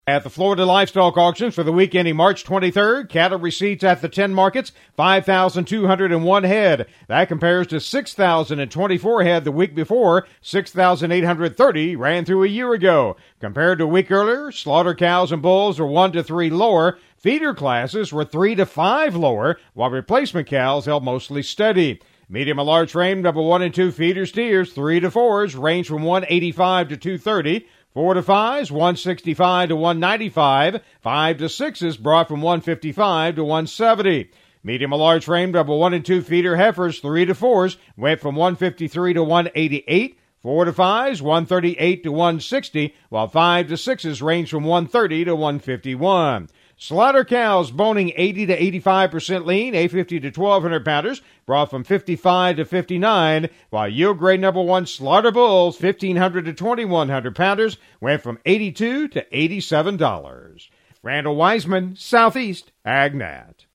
At the Florida Livestock Auctions for the week ending March 23rd, cattle receipts at the 10 markets, 5,201 head. That compares to 6,024 head the week before. 6,830 ran through a year ago. Compared to a week earlier, slaughter cows and bulls were 1 to 3 lower. Feeder classes were 3 to 5 lower, while replacement cows held mostly steady. Medium and large frame, number 1 and 2 feeder steers, 3 to 4s, range from 185 to 230. 4 to 5s, 165 to 195. 5 to 6s brought from 155 to 170. Medium and large frame, number 1 and 2 feeder heifers, 3 to 4s, went from 153 to 188. 4 to 5s, 138 to 160, while 5 to 6s range from 130 to 151. Slaughter cows boning 80 to 85% lean, 850 to 1,200 pounders, brought from 55 to 59, while yield grade number 1 slaughter bulls, 1,500 to 2,100 pounders, went from $82 to $87. Randall Wiseman, Southeast AgNat.